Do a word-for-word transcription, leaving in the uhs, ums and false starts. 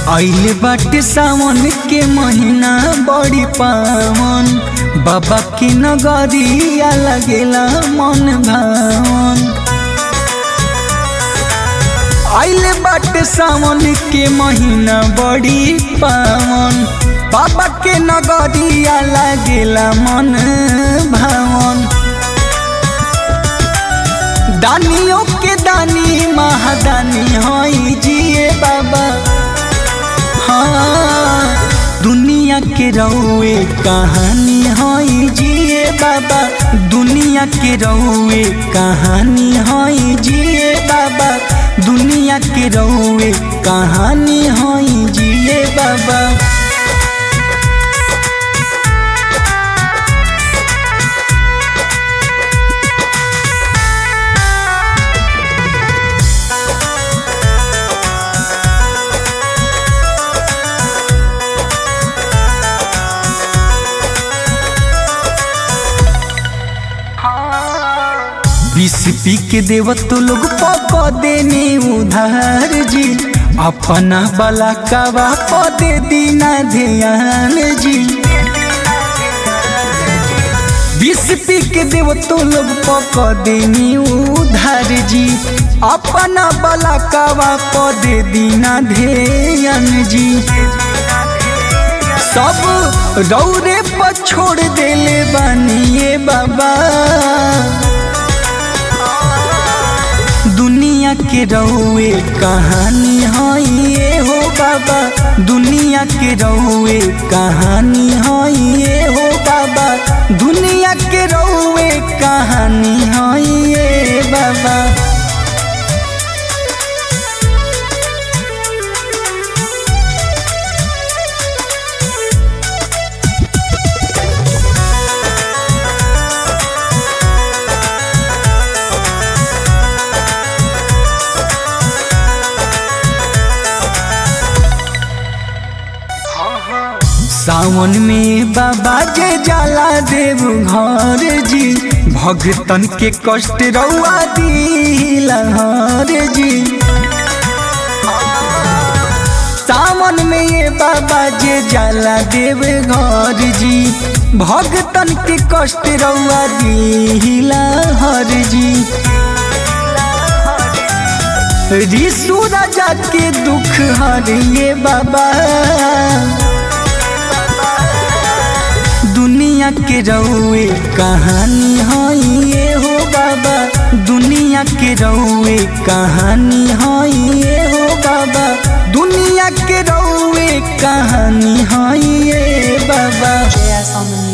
आइल बाटे सावन के महीना बड़ी पावन, बाबा के नगरिया लगेला मन भावन। आइल बाटे सावन के महीना बड़ी पावन, बाबा के नगरिया लगेला मन भावन। दानियों के दानी महादानी होई जिए बाबा, हाँ दुनिया के रउए कहानी होई जिए बाबा, दुनिया के रउए कहानी होई जिए बाबा, दुनिया के रउए कहानी होई जिए बाबा। बीस पी के देव तो लोग पक देने उधार जी, अपना बला कावा पदे दीना ध्यान जी। बीस पी के देव तो लोग पक देने उधार जी, अपना बला कावा पदे दीना ध्यान जी। सब रौरे पर छोड़ देले बानिए बाबा, दुनिया के रउए कहानी होई हो बाबा, दुनिया के रउए कहानी होई हो बाबा, दुनिया के रउए कहानी होई बाबा। सावन में बाबा जे जाला देव घर जी, भगतन के कष्ट रउआ दिलहर जी। सावन में ये बाबा जे जाला देव घर जी, भगतन के कष्ट रउआ दिलहर जी। ऋषु राजा के दुख हरिए बाबा, दुनिया के रउए कहानी होई हो बाबा, दुनिया के रउए कहानी होई हो बाबा, दुनिया के रउए कहानी होई बाबा।